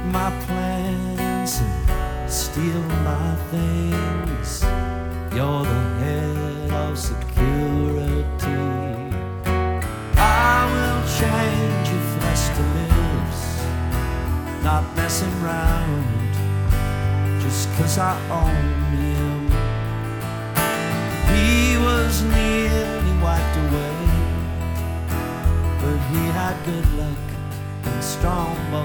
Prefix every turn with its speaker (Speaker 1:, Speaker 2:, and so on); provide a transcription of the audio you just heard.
Speaker 1: my plans and steal my things. You're the head of security. I will change if Lester lives, not messing round just 'cause I own him. He was nearly wiped away, but he had good luck and strong bones.